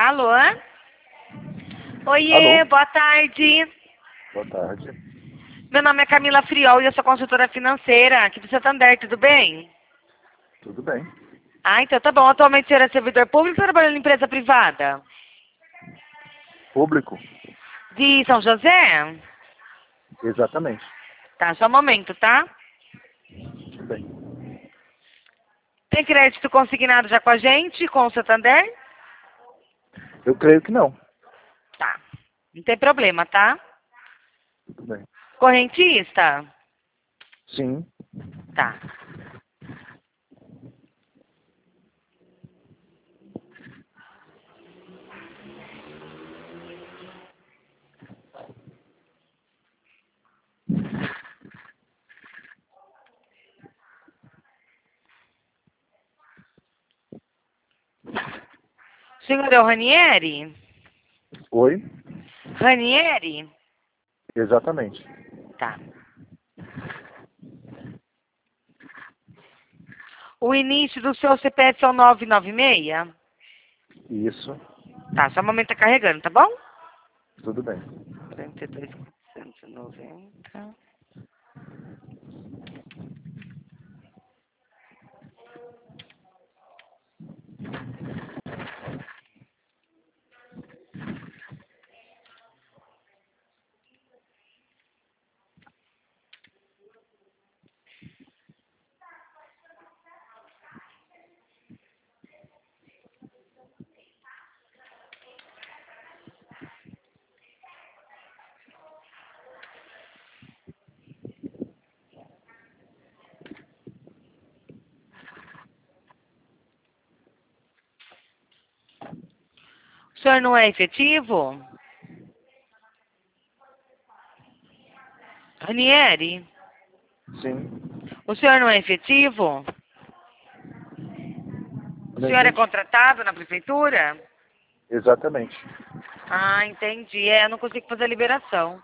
Alô? Oiê, Alô? boa tarde. Boa tarde. Meu nome é Camila Friol e eu sou consultora financeira aqui do Santander, tudo bem? Tudo bem. Ah, então tá bom. Atualmente o senhor é servidor público ou trabalhando em empresa privada? Público? De São José? Exatamente. Tá, só um momento, tá? Tudo bem. Tem crédito consignado já com a gente, com o Santander? Eu creio que não. Tá. Não tem problema, tá? Tudo bem. Correntista? Sim. Tá. O senhor é o Ranieri? Oi? Ranieri? Exatamente. Tá. O início do seu CPF são 996? Isso. Tá, só um momento tá carregando, tá bom? Tudo bem. 42.490. O senhor não é efetivo? Ranieri? Sim. O senhor não é efetivo? O Não senhor é entendi. contratado na prefeitura? Exatamente. Ah, entendi. É, eu não consigo fazer a liberação.